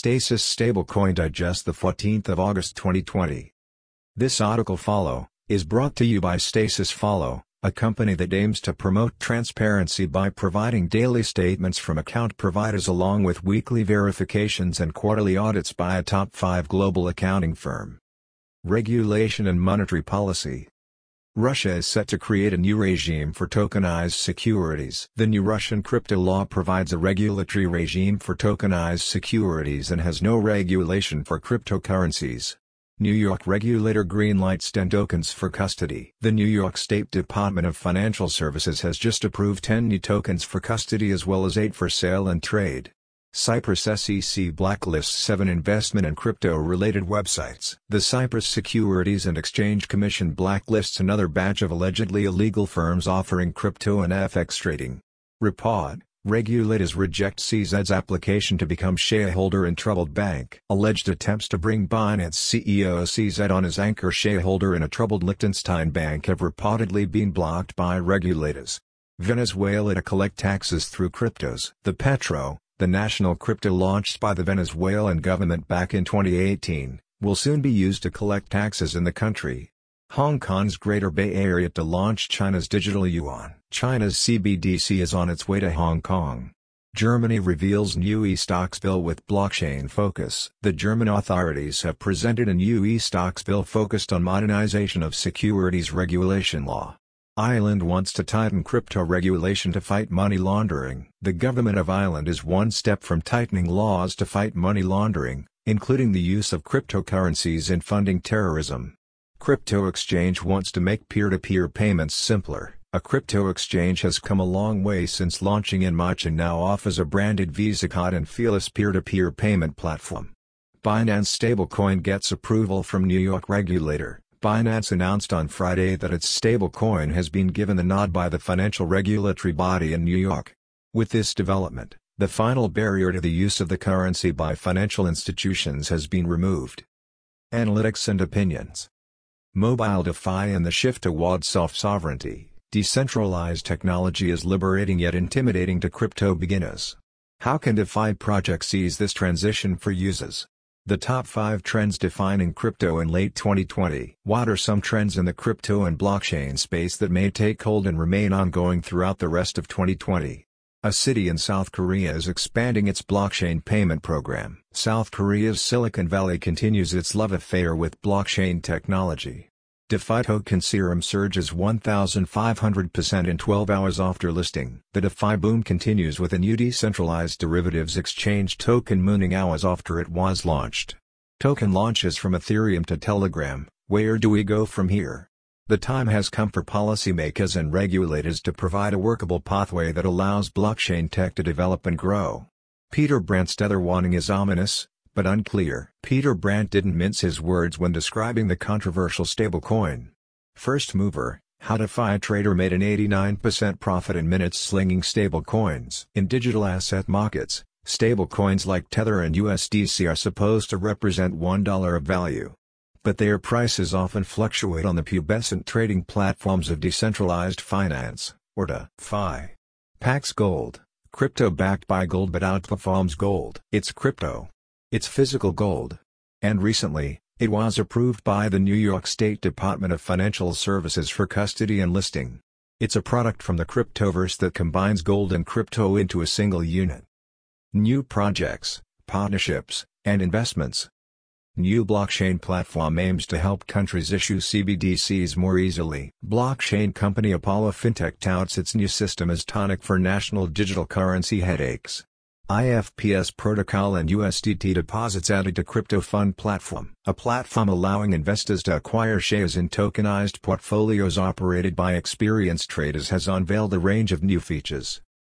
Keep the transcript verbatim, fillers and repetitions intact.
Stasis Stablecoin Digest, the fourteenth of August twenty twenty. This article follow is brought to you by Stasis Follow, a company that aims to promote transparency by providing daily statements from account providers along with weekly verifications and quarterly audits by a top five global accounting firm. Regulation and monetary policy. Russia is set to create a new regime for tokenized securities. The new Russian crypto law provides a regulatory regime for tokenized securities and has no regulation for cryptocurrencies. New York regulator greenlights ten tokens for custody. The New York State Department of Financial Services has just approved ten new tokens for custody as well as eight for sale and trade. Cyprus S E C blacklists seven investment and crypto-related websites. The Cyprus Securities and Exchange Commission blacklists another batch of allegedly illegal firms offering crypto and F X trading. Report: Regulators reject C Z's application to become shareholder in troubled bank. Alleged attempts to bring Binance C E O C Z on as anchor shareholder in a troubled Liechtenstein bank have reportedly been blocked by regulators. Venezuela to collect taxes through cryptos. The Petro, the national crypto launched by the Venezuelan government back in twenty eighteen, will soon be used to collect taxes in the country. Hong Kong's Greater Bay Area to launch China's digital yuan. China's C B D C is on its way to Hong Kong. Germany reveals new e-stocks bill with blockchain focus. The German authorities have presented a new e-stocks bill focused on modernization of securities regulation law. Ireland wants to tighten crypto regulation to fight money laundering. The government of Ireland is one step from tightening laws to fight money laundering, including the use of cryptocurrencies in funding terrorism. Crypto Exchange wants to make peer-to-peer payments simpler. A crypto exchange has come a long way since launching in March and now offers a branded Visa card and feeless peer-to-peer payment platform. Binance stablecoin gets approval from New York regulator. Binance announced on Friday that its stablecoin has been given the nod by the financial regulatory body in New York. With this development, the final barrier to the use of the currency by financial institutions has been removed. Analytics and opinions. Mobile DeFi and the shift toward self-sovereignty. Decentralized technology is liberating yet intimidating to crypto beginners. How can DeFi projects seize this transition for users? The top five trends defining crypto in late twenty twenty. What are some trends in the crypto and blockchain space that may take hold and remain ongoing throughout the rest of twenty twenty? A city in South Korea is expanding its blockchain payment program. South Korea's Silicon Valley continues its love affair with blockchain technology. DeFi token Serum surges one thousand five hundred percent in twelve hours after listing. The DeFi boom continues with a new decentralized derivatives exchange token mooning hours after it was launched. Token launches from Ethereum to Telegram. Where do we go from here? The time has come for policymakers and regulators to provide a workable pathway that allows blockchain tech to develop and grow. Peter Brandt's tether warning is ominous, but unclear. Peter Brandt didn't mince his words when describing the controversial stablecoin. First mover, how DeFi trader made an eighty-nine percent profit in minutes slinging stablecoins. In digital asset markets, stablecoins like Tether and U S D C are supposed to represent one dollar of value. But their prices often fluctuate on the pubescent trading platforms of decentralized finance, or DeFi. Pax Gold, crypto backed by gold but outperforms gold. It's crypto. It's physical gold. And recently, it was approved by the New York State Department of Financial Services for custody and listing. It's a product from the cryptoverse that combines gold and crypto into a single unit. New projects, partnerships, and investments. New blockchain platform aims to help countries issue C B D Cs more easily. Blockchain company Apollo Fintech touts its new system as tonic for national digital currency headaches. I F P S protocol and U S D T deposits added to crypto fund platform. A platform allowing investors to acquire shares in tokenized portfolios operated by experienced traders has unveiled a range of new features.